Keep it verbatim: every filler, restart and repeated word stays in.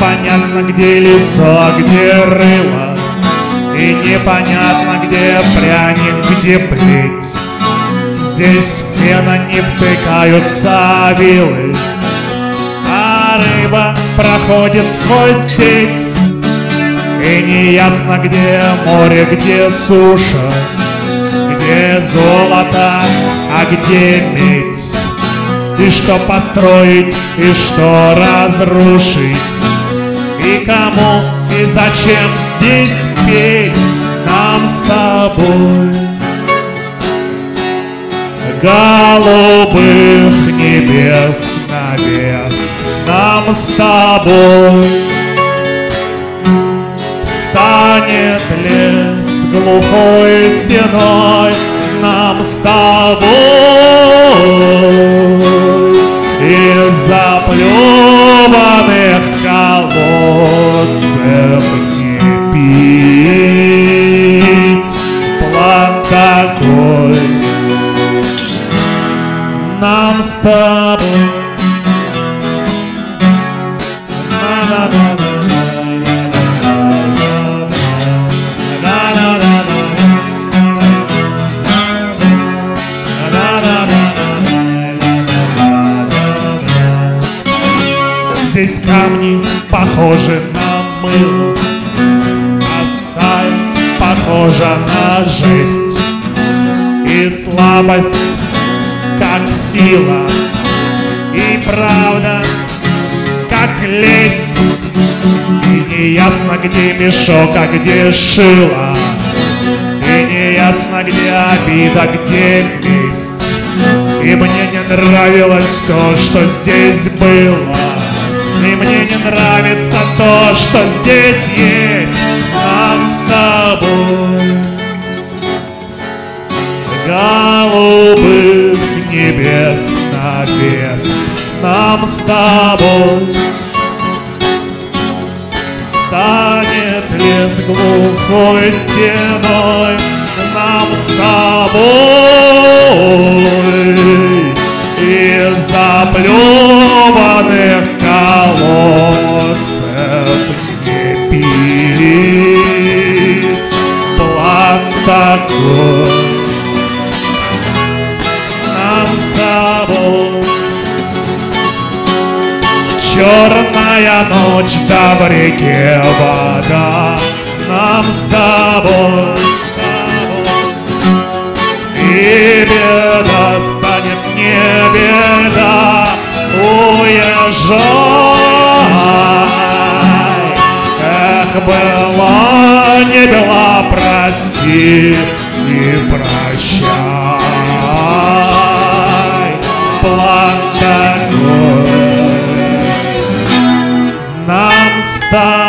непонятно, где лицо, а где рыло, и непонятно, где пряник, где плеть. Здесь в сено не втыкаются вилы, а рыба проходит сквозь сеть. И неясно, где море, где суша, где золото, а где медь. И что построить, и что разрушить, и кому, и зачем здесь петь нам с тобой. Голубых небес навес нам с тобой. Станет лес глухой стеной нам с тобой. Из заплеванных колодцев не пить. План такой нам с тобой. Здесь камни похожи на мыло, а сталь похожа на жесть, и слабость как сила, и правда как лесть. И неясно, где мешок, а где шило, и неясно, где обида, где месть. И мне не нравилось то, что здесь было, и мне не нравится то, что здесь есть нам с тобой. Голубых небес навес нам с тобой. Станет лес глухой стеной нам с тобой. Из заплеванных колодцев не пить. План такой нам с тобой. Черная ночь, да в реке вода нам с тобой. И беда станет не беда, уезжай. Эх, была не была, прости и прощай. План такой нам с тобой.